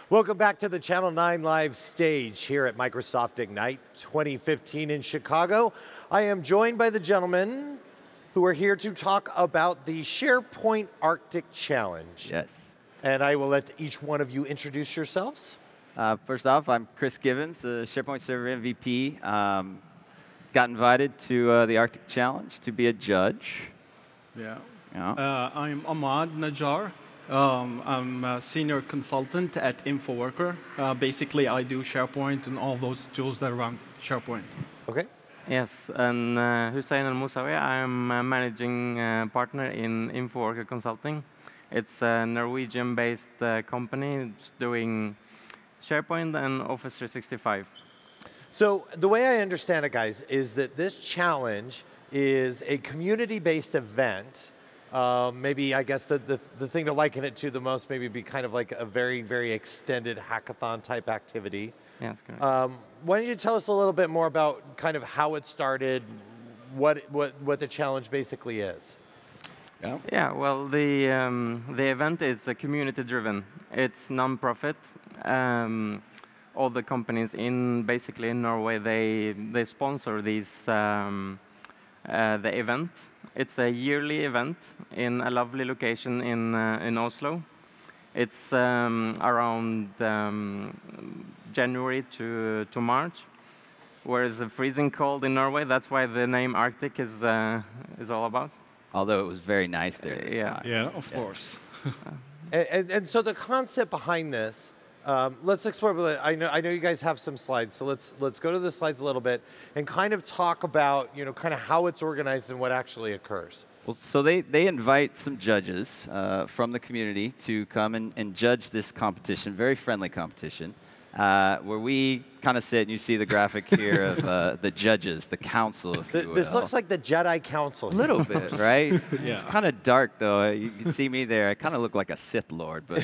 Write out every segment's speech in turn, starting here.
Welcome back to the Channel 9 Live stage here at Microsoft Ignite 2015 in Chicago. I am joined by the gentlemen who are here to talk about the SharePoint Arctic Challenge. Yes. And I will let each one of you introduce yourselves. First off, I'm Chris Givens, the SharePoint Server MVP. Got invited to the Arctic Challenge to be a judge. Yeah. Yeah. I'm Ahmad Najjar. I'm a senior consultant at InfoWorker. Basically, I do SharePoint and all those tools that run SharePoint. Okay. Yes, and Hussein Al-Musawi, I'm a managing partner in InfoWorker Consulting. It's a Norwegian-based company doing SharePoint and Office 365. So the way I understand it, guys, is that this challenge is a community-based event. Maybe, I guess, the thing to liken it to the most maybe be kind of like a very, very extended hackathon-type activity. Yes, correct. Why don't you tell us a little bit more about kind of how it started, what the challenge basically is? Yeah, well, the event is community-driven. It's non-profit. All the companies basically in Norway, they sponsor the event. It's a yearly event in a lovely location in Oslo. It's around January to March, where it's freezing cold in Norway. That's why the name Arctic is all about. Although it was very nice there this Yeah. time. Yeah, of course. And so the concept behind this, let's explore. I know you guys have some slides, so let's go to the slides a little bit and kind of talk about kind of how it's organized and what actually occurs. Well, so they invite some judges from the community to come and judge this competition, very friendly competition, where we kind of sit, and you see the graphic here of the judges, the council, if you will. This looks like the Jedi Council. A little bit, right? Yeah. It's kind of dark, though. You can see me there. I kind of look like a Sith Lord, but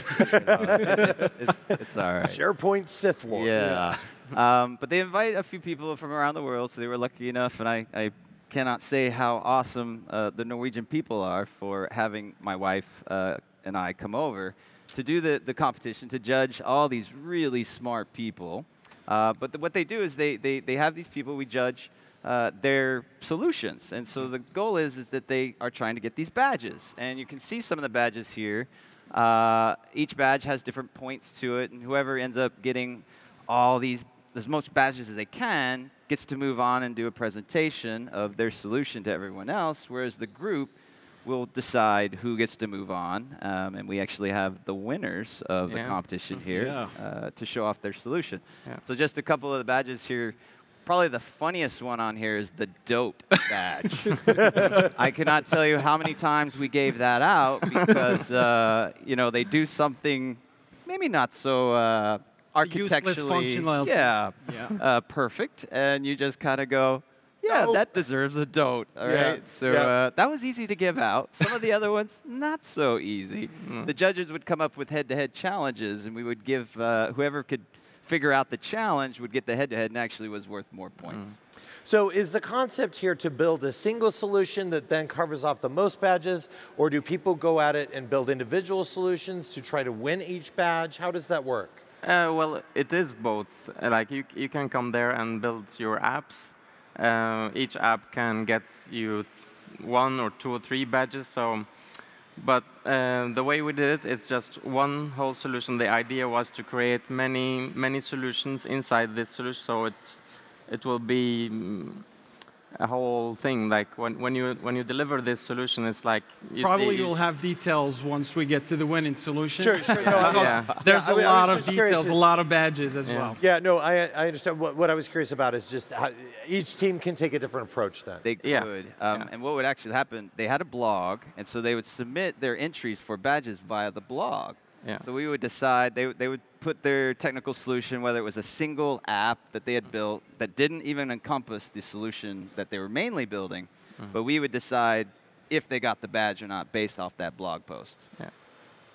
it's all right. SharePoint Sith Lord. Yeah. But they invite a few people from around the world, so they were lucky enough, and I cannot say how awesome the Norwegian people are for having my wife and I come over to do the competition, to judge all these really smart people. But what they do is they have these people, we judge their solutions. And so the goal is that they are trying to get these badges. And you can see some of the badges here. Each badge has different points to it, and whoever ends up getting as most badges as they can gets to move on and do a presentation of their solution to everyone else, whereas the group will decide who gets to move on. And we actually have the winners of the competition here to show off their solution. Yeah. So just a couple of the badges here. Probably the funniest one on here is the DOTE badge. I cannot tell you how many times we gave that out because they do something maybe not so architecturally, perfect, and you just kind of go, that deserves a DOTE. All right, so that was easy to give out. Some of the other ones not so easy. The judges would come up with head-to-head challenges, and we would give whoever could figure out the challenge would get the head-to-head, and actually was worth more points. So is the concept here to build a single solution that then covers off the most badges, or do people go at it and build individual solutions to try to win each badge? How does that work? Well, it is both. Like you can come there and build your apps. Each app can get you 1 or 2 or 3 badges. But the way we did it is just one whole solution. The idea was to create many solutions inside this solution, so it will be a whole thing. Like when you deliver this solution, it's like Probably you'll have details once we get to the winning solution. Sure. No, There's a I lot was of just curious details, a lot of badges as well. Yeah, no, I understand. What I was curious about is just how each team can take a different approach then. They could. And what would actually happen, they had a blog, and so they would submit their entries for badges via the blog. Yeah. So we would decide, they would put their technical solution, whether it was a single app that they had built that didn't even encompass the solution that they were mainly building, but we would decide if they got the badge or not based off that blog post. Yeah.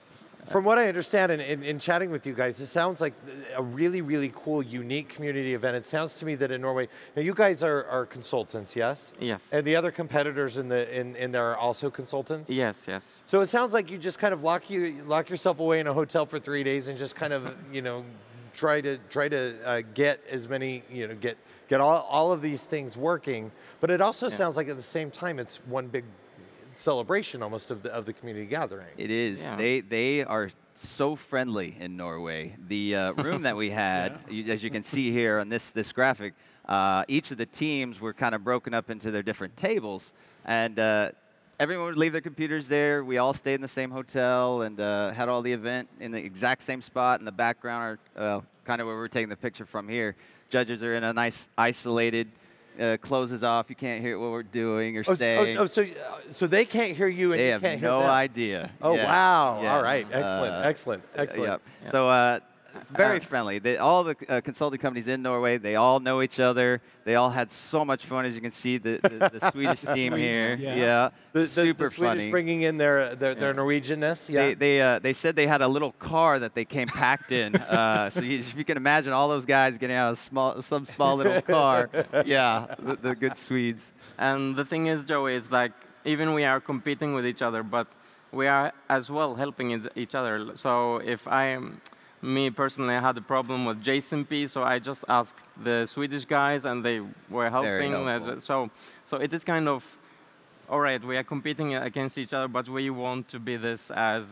From what I understand in chatting with you guys, it sounds like a really, really cool, unique community event. It sounds to me that in Norway, now you guys are consultants, yes? Yes. And the other competitors in there are also consultants? Yes, yes. So it sounds like you just kind of lock yourself away in a hotel for 3 days and just kind of, try to get as many, get all of these things working. But it also sounds like at the same time it's one big celebration almost of the community gathering. It is. Yeah. They are so friendly in Norway. The room that we had, as you can see here on this graphic, each of the teams were kind of broken up into their different tables, and everyone would leave their computers there. We all stayed in the same hotel and had all the event in the exact same spot. In the background, are kind of where we're taking the picture from here. Judges are in a nice isolated. Closes off. You can't hear what we're doing or saying. So they can't hear you, and They you have can't hear no them. idea. Oh Yes, wow! yes. All right, excellent. Yep. So very friendly. All the consulting companies in Norway, they all know each other. They all had so much fun, as you can see. The Swedish team here, super the Swedish funny. bringing in their Norwegianness. Yeah. They said they had a little car that they came packed in. So if you can imagine all those guys getting out of some small little car. Yeah, the good Swedes. And the thing is, Joey, is like even we are competing with each other, but we are as well helping each other. So if me personally, I had a problem with JSONP, so I just asked the Swedish guys, and they were helping. So it is kind of, all right, we are competing against each other, but we want to be this as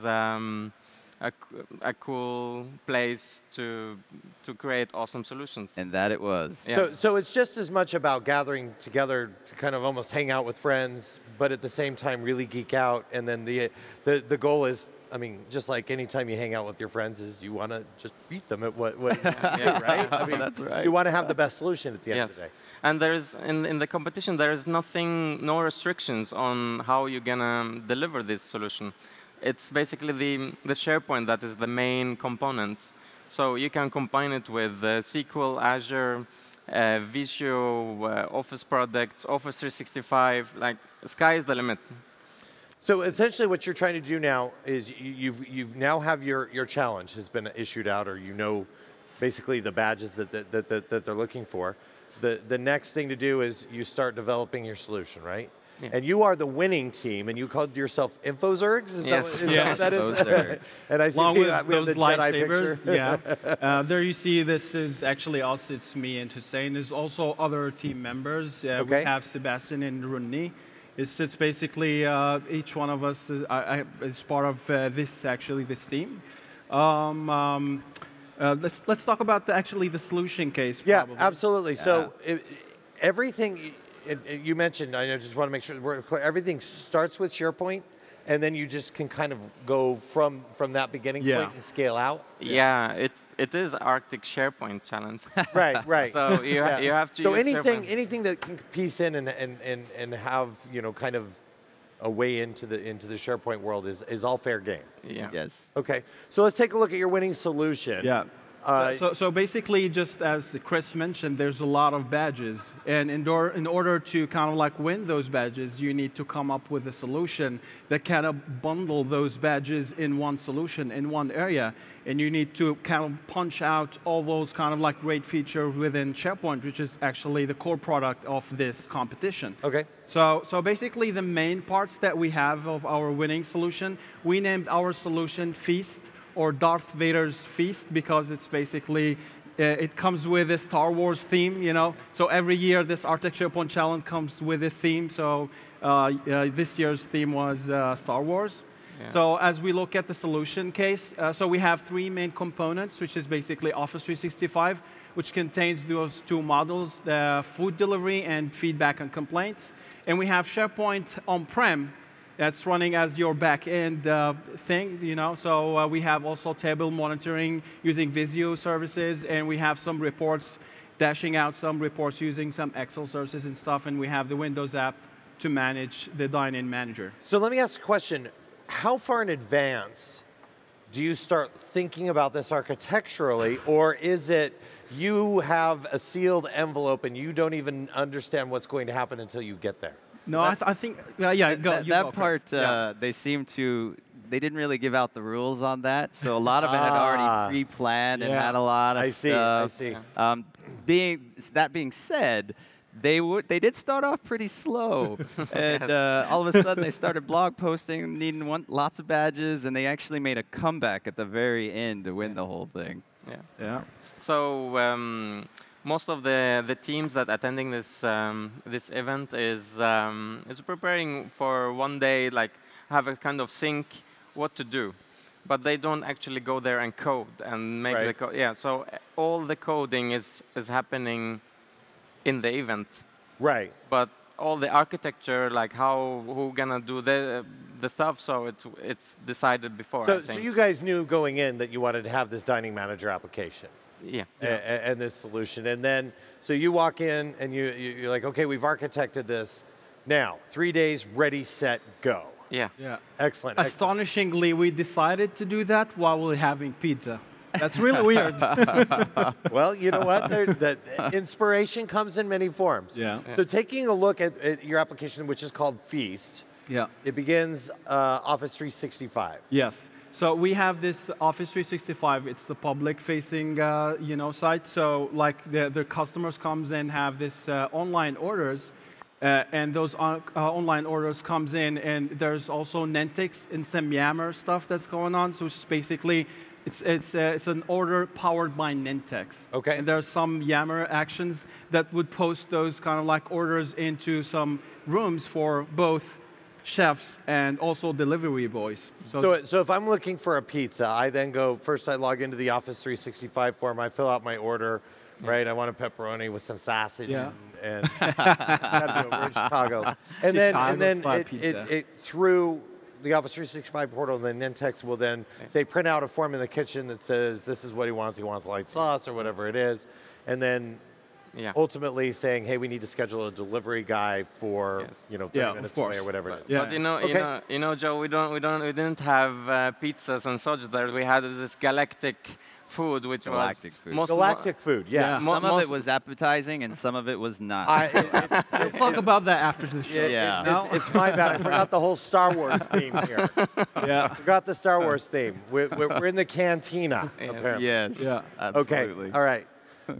a cool place to create awesome solutions. And that it was. Yeah. So it's just as much about gathering together to kind of almost hang out with friends, but at the same time really geek out. And then the goal is, I mean, just like any time you hang out with your friends, is you want to just beat them at what you do, right? I mean, That's right. You want to have the best solution at the end Yes. of the day. And there's in the competition, there is no restrictions on how you're gonna deliver this solution. It's basically the SharePoint that is the main component. So you can combine it with SQL, Azure, Visio, Office products, Office 365. Like, sky is the limit. So essentially what you're trying to do now is you've now have your challenge has been issued out, or basically the badges that they're looking for. The next thing to do is you start developing your solution, right? Yeah. And you are the winning team, and you called yourself InfoZergs? Is Yes. that what that is? InfoZerg. And I see Along we with have those the Jedi lightsabers, picture. there you see this is actually us, it's me and Hussein. There's also other team members. Okay. We have Sebastian and Runni. It's basically each one of us is part of this team. Let's talk about the solution case. Yeah, Probably. absolutely. So everything you mentioned, I just want to make sure we're clear. Everything starts with SharePoint, and then you just can kind of go from that beginning point and scale out. Yeah, it is Arctic SharePoint challenge. Right. So you have to. So use SharePoint. anything that can piece in and have kind of a way into the SharePoint world is all fair game. Yeah. Yes. Okay, so let's take a look at your winning solution. Yeah. So basically, just as Chris mentioned, there's a lot of badges, and in order to kind of like win those badges, you need to come up with a solution that kind of bundle those badges in one solution in one area, and you need to kind of punch out all those kind of like great features within SharePoint, which is actually the core product of this competition. Okay. So basically, the main parts that we have of our winning solution, we named our solution Feast, or Darth Vader's Feast, because it's basically, it comes with a Star Wars theme, So every year this Arctic SharePoint Challenge comes with a theme. So this year's theme was Star Wars. Yeah. So as we look at the solution case, so we have three main components, which is basically Office 365, which contains those two models, the food delivery and feedback and complaints. And we have SharePoint on-prem, that's running as your back-end thing, So we have also table monitoring using Visio services, and we have some reports, dashing out some reports using some Excel services and stuff, and we have the Windows app to manage the Dine-In Manager. So let me ask a question. How far in advance do you start thinking about this architecturally, or is it you have a sealed envelope and you don't even understand what's going to happen until you get there? No, I think, go. That part, they seem to they didn't really give out the rules on that, so a lot of it had already pre-planned and had a lot of I stuff. see. That being said, they did start off pretty slow, and all of a sudden they started blog posting, needing lots of badges, and they actually made a comeback at the very end to win the whole thing. Yeah. So most of the teams that attending this this event is preparing for one day, like have a kind of sync what to do, but they don't actually go there and code and make the code. Yeah, so all the coding is happening in the event. Right. But all the architecture, like who gonna do the stuff, so it's decided before. So you guys knew going in that you wanted to have this dining manager application. Yeah. And this solution, and then so you walk in and you're like, okay, we've architected this. Now 3 days, ready, set, go. Yeah. Excellent. Astonishingly, we decided to do that while we're having pizza. That's really weird. Well, you know what? The inspiration comes in many forms. Yeah. So taking a look at your application, which is called Feast, Yeah. it begins Office 365. Yes. So we have this Office 365. It's the public-facing, site. So like the customers comes in, have this online orders, and those online orders comes in, and there's also Nintex and some Yammer stuff that's going on. So it's basically it's an order powered by Nintex. Okay. And there's some Yammer actions that would post those kind of like orders into some rooms for both chefs and also delivery boys. So if I'm looking for a pizza, I then go, first I log into the Office 365 form, I fill out my order, right? I want a pepperoni with some sausage and gotta do it, we're in Chicago. And then it through the Office 365 portal, then Nintex will then say print out a form in the kitchen that says this is what he wants light sauce or whatever it is, and then ultimately saying, hey, we need to schedule a delivery guy for 30 minutes away or whatever it is. But you know, Joe, we didn't have pizzas and such there. We had this galactic food, which galactic was food. Galactic food, yeah. Some of it was appetizing and some of it was not. We'll talk about that after the show. It's my bad. I forgot the whole Star Wars theme here. Forgot the Star Wars theme. We're in the cantina, apparently. Yes. Yeah. Absolutely. Okay. All right.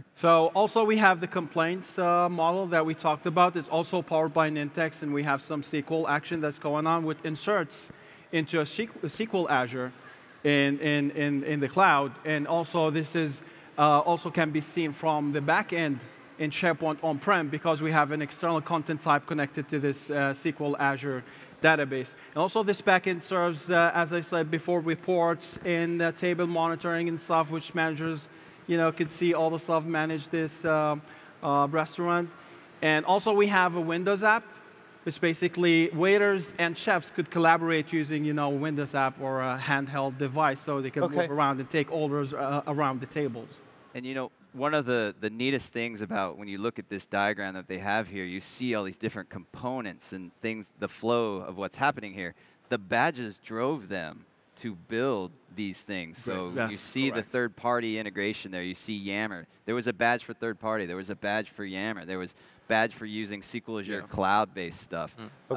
So also we have the complaints model that we talked about. It's also powered by Nintex, and we have some SQL action that's going on with inserts into a SQL Azure in the cloud. And also this is also can be seen from the back end in SharePoint on-prem because we have an external content type connected to this SQL Azure database. And also this backend serves, as I said before, reports and table monitoring and stuff, which managers could see all the stuff, manage this restaurant. And also we have a Windows app, which basically waiters and chefs could collaborate using a Windows app or a handheld device so they can move around and take orders around the tables. And one of the neatest things about when you look at this diagram that they have here, you see all these different components and things, the flow of what's happening here. The badges drove them to build these things. So you see the third-party integration there. You see Yammer. There was a badge for third-party. There was a badge for Yammer. There was badge for using SQL Azure cloud-based stuff.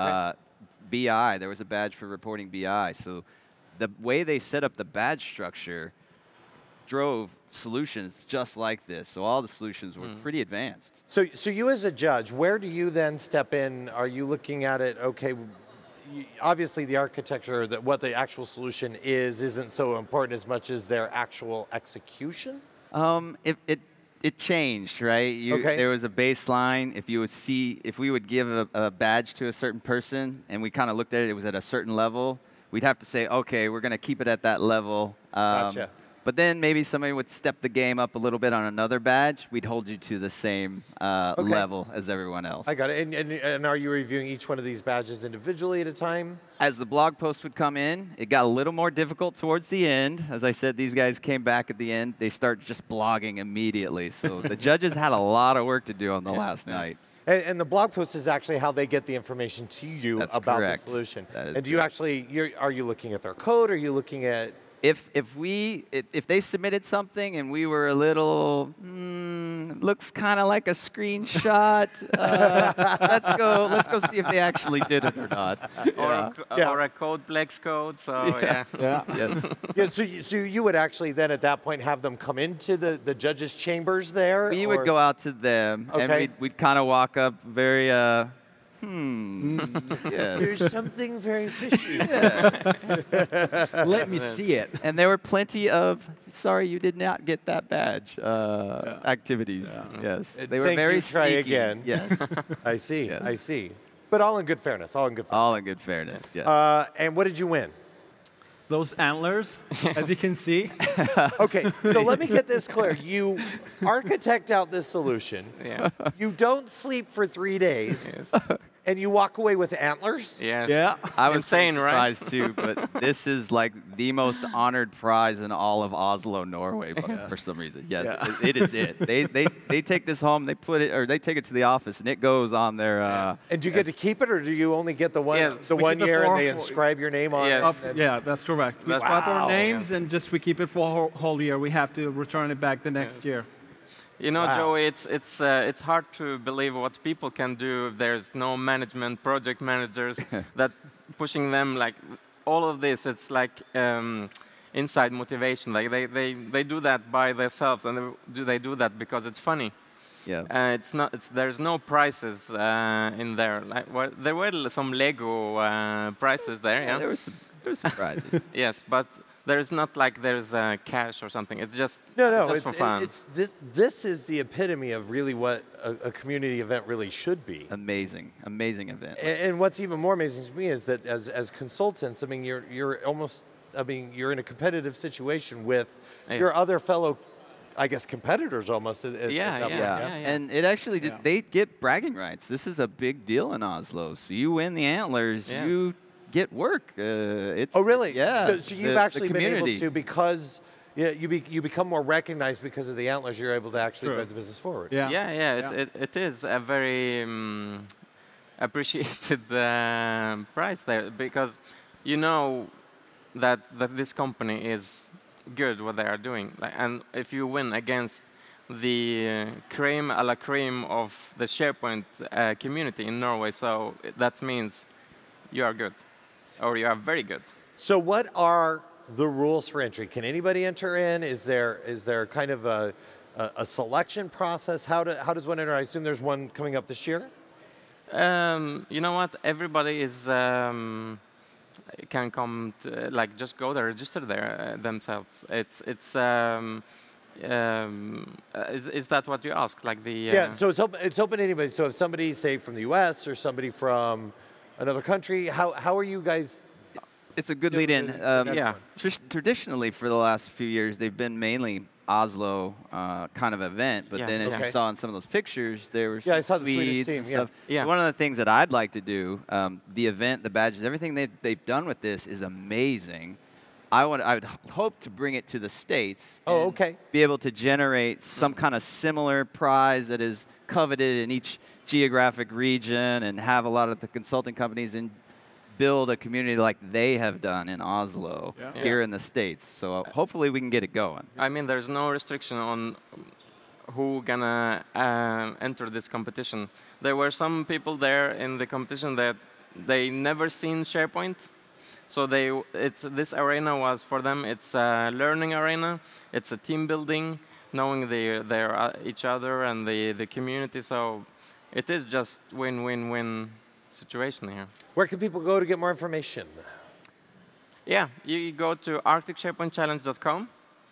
BI, there was a badge for reporting BI. So the way they set up the badge structure drove solutions just like this. So all the solutions were pretty advanced. So you as a judge, where do you then step in? Are you looking at it, okay, obviously the architecture, that what the actual solution isn't so important as much as their actual execution? It changed, right? There was a baseline. If we would give a badge to a certain person and we kind of looked at it was at a certain level, we'd have to say, okay, we're going to keep it at that level. Gotcha. But then maybe somebody would step the game up a little bit on another badge. We'd hold you to the same level as everyone else. I got it. And are you reviewing each one of these badges individually at a time? As the blog post would come in, it got a little more difficult towards the end. As I said, these guys came back at the end. They start just blogging immediately. So the judges had a lot of work to do on the last night. And the blog post is actually how they get the information to you about the solution. That is and do you actually, are you looking at their code? Or are you looking at if they submitted something and we were a little looks kind of like a screenshot, let's go see if they actually did it or not. Or a CodePlex code. So yeah. Yes. Yeah, so you would actually then at that point have them come into the judges' chambers there? We or- would go out to them Okay. and we'd kind of walk up very yes. There's something very fishy. Let me see it. And there were plenty of sorry you did not get that badge activities. Yes, they were Thank very you, try sneaky. again. Yes, I see. Yes. I see. But all in good fairness. All in good fairness. all in good fairness. Yes. And what did you win? Those antlers, as you can see. Okay, so let me get this clear. You architect out this solution. Yeah. You don't sleep for 3 days, Yes. and you walk away with antlers? Yes. Yeah. I was Insane, pretty right? surprised too, but this is like the most honored prize in all of Oslo, Norway, for some reason. Yes, Yeah. it is it. They take this home, they put it, or they take it to the office, and it goes on their. And do you get to keep it, or do you only get the one Yeah, the we one keep it year and for- they inscribe your name on Yes. it? Yeah, that's correct. We That's- swap Wow. our names and just we keep it for a whole year. We have to return it back the next year. You know, Wow. Joey, it's hard to believe what people can do if there's no management, project managers that pushing them like all of this. It's like inside motivation. Like they do that by themselves, and they do that because it's funny. Yeah. It's not. There's no prizes in there. Like there were some Lego prizes there. Yeah. There were some prizes. Yes, but there's not like there's cash or something. It's just No, just for fun. it's this is the epitome of really what a community event really should be. Amazing event. And what's even more amazing to me is that as consultants, I mean, you're almost, I mean, you're in a competitive situation with Yeah. your other fellow, I guess, competitors almost. At that Yeah, point, yeah. And it actually Yeah. they get bragging rights. This is a big deal in Oslo. So you win the antlers, Yes. you get work. It's Oh, really? Yeah. So you've the actually been able community. to, because you become more recognized because of the antlers. You're able to actually True. drive the business forward. Yeah. Yeah. It is a very appreciated prize there because you know that this company is good what they are doing, and if you win against the creme a la creme of the SharePoint community in Norway, so that means you are good, or you are very good. So what are the rules for entry? Can anybody enter in? Is there kind of a selection process? How does one enter? I assume there's one coming up this year. You know what? Everybody is can come to, like just go there, register there themselves. Is that what you ask? Like the Yeah. So it's open to anybody. So if somebody, say from the U.S. or somebody from another country, how are you guys? It's a good Yeah, lead in. the next one. Traditionally, for the last few years, they've been mainly Oslo kind of event. But Yeah, then, as okay. you saw in some of those pictures, there were Yeah, I some saw the Swedish Swedes team, and yeah. stuff. Yeah. One of the things that I'd like to do, the event, the badges, everything they've done with this is amazing. I would hope to bring it to the States. Oh, and okay. Be able to generate some kind of similar prize that is coveted in each geographic region, and have a lot of the consulting companies and build a community like they have done in Oslo Yeah. here in the States. So hopefully we can get it going. I mean, there's no restriction on who gonna enter this competition. There were some people there in the competition that they never seen SharePoint, so this arena was for them. It's a learning arena. It's a team building, knowing each other and the community. So it is just win-win-win situation here. Where can people go to get more information? Yeah, you go to arcticsharepointchallenge.com.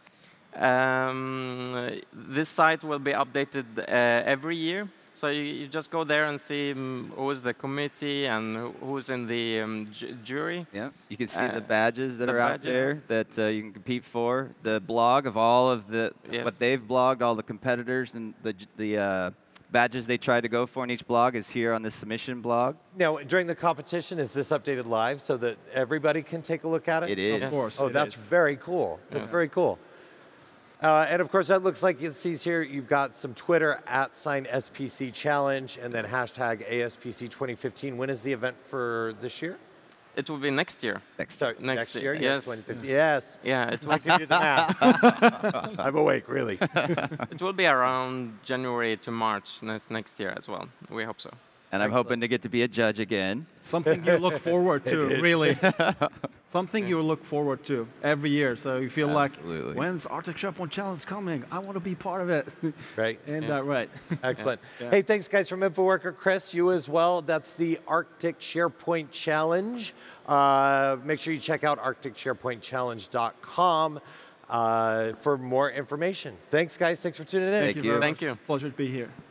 This site will be updated every year. So you just go there and see who is the committee and who's in the jury. Yeah, you can see the badges that the are out badges. there that you can compete for. The blog of all of Yes. what they've blogged, all the competitors and the badges they tried to go for in each blog is here on the submission blog. Now, during the competition, is this updated live so that everybody can take a look at it? It is. Of course. Oh, it that's is. very cool. That's very cool. And of course, that looks like it sees here, you've got some Twitter @SPC Challenge and then hashtag ASPC 2015. When is the event for this year? It will be next year. Start next year? Yes. 2050. Yes. Yeah, it I will, can do the math. I'm awake, really. it will be around January to March next year as well. We hope so. And I'm hoping to get to be a judge again. Something you look forward to, really. Something you look forward to every year. So you feel Absolutely. like, when's Arctic SharePoint Challenge coming? I want to be part of it. Right. And right. Excellent. Yeah. Hey, thanks, guys, from InfoWorker. Chris, you as well. That's the Arctic SharePoint Challenge. Make sure you check out arcticsharepointchallenge.com for more information. Thanks, guys. Thanks for tuning in. Thank you. very Thank much. you. Pleasure to be here.